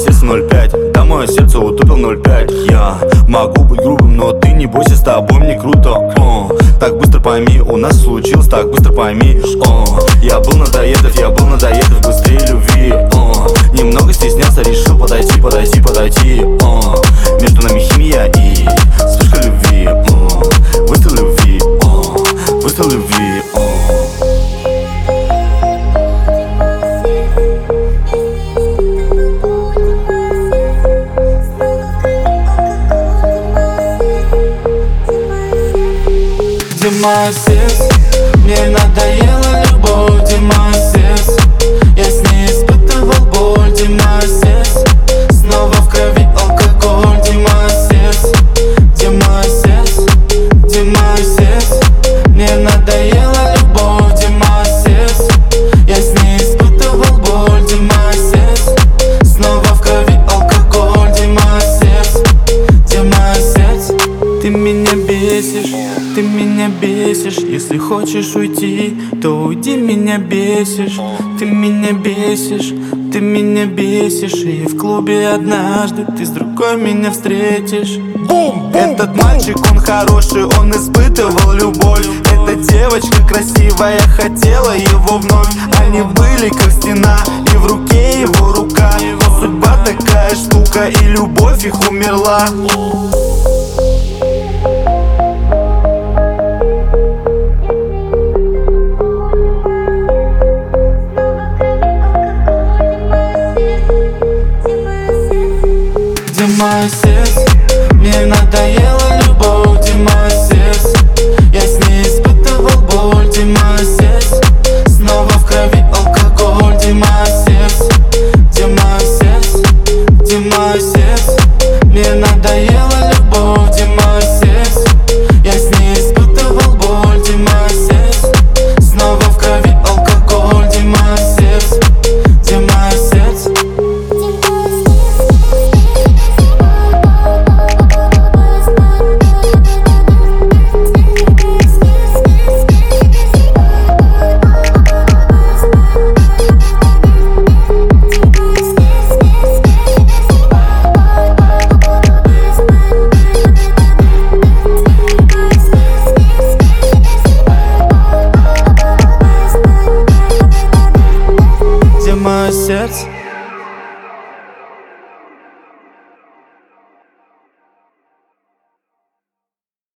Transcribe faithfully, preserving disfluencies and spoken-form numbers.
сердце ноль пять, да, мое сердце утопил ноль пять. Я могу быть грубым, но ты не бойся, с тобой мне круто. О, так быстро пойми, у нас случилось, так быстро пойми. О, я был надоедов, я был надоедов, быстрее любви. О, немного стеснялся, решил подойти, подойти, подойти. О, между нами химия и вспышка любви. О, выстрел любви, о, выстрел любви. О. Где мое сердце? Мне надоела любовь. Где мое сердце? Я с ней испытывал боль. Где мое сердце? Снова в крови алкоголь. Где мое сердце? Где мое сердце? Где мое сердце? Мне надоела любовь. Где мое сердце? Я с ней испытывал боль. Где мое сердце? Снова в крови алкоголь. Где мое сердце? Где мое сердце? Ты меня бесишь, ты меня бесишь. Если хочешь уйти, то уйди, меня бесишь. Ты меня бесишь, ты меня бесишь. И в клубе однажды ты с другой меня встретишь. Бум! Этот мальчик, он хороший, он испытывал любовь. Эта девочка красивая, хотела его вновь. Они были как стена, и в руке его рука. Но судьба такая штука, и любовь их умерла. Где мое сердце? Мне надоела любовь. Где мое сердце? Я с ней испытывал боль. Где мое сердце? Снова в крови алкоголь. Где мое сердце? Где мое сердце? Где мое сердце? Мне надоело.